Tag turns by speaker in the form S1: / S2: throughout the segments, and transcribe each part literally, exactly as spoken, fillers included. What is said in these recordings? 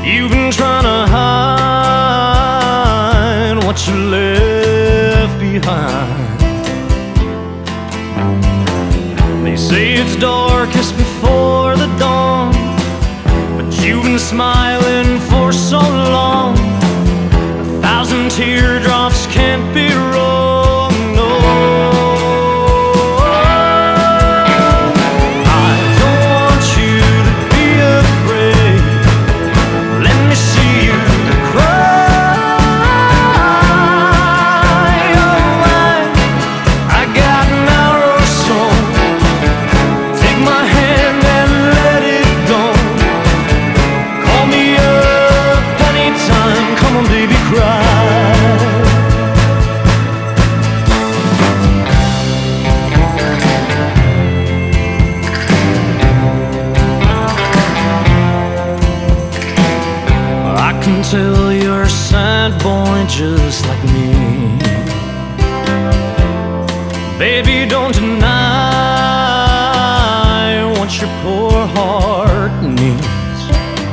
S1: You've been trying to hide what you left behind. They say it's darkest before the dawn, but you've been smiling for so long. A thousand teardrops can't be wrong, no. I don't want you to be afraid. Let me see you cry. Oh, I, I got an arrow soul. Take my hand and let it go. Call me up anytime. Come on, baby, cry. I can tell you're a sad boy just like me. Baby, don't deny what your poor heart needs.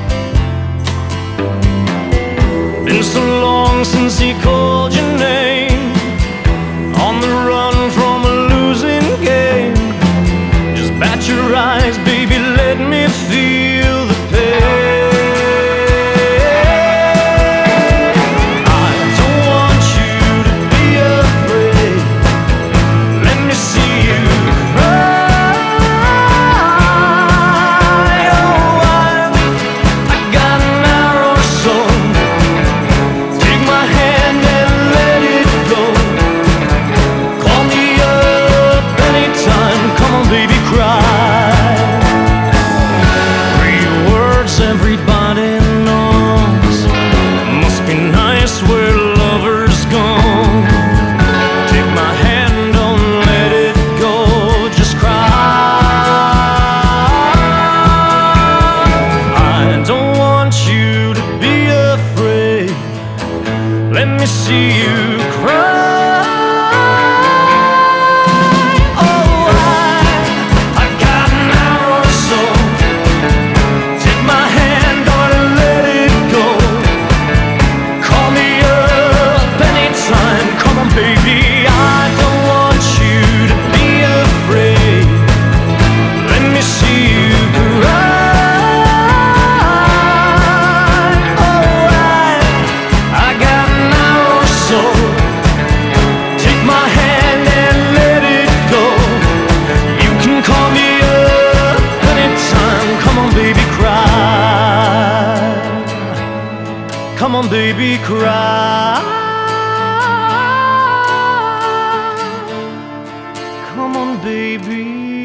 S1: Been so long since he called your name, on the run from a losing game. Just bat your eyes, baby, let me feel the pain. Everybody knows must be nice where lovers go. Take my hand, don't let it go. Just cry. I don't want you to be afraid. Let me see you cry. Come on, baby, cry. Come on, baby.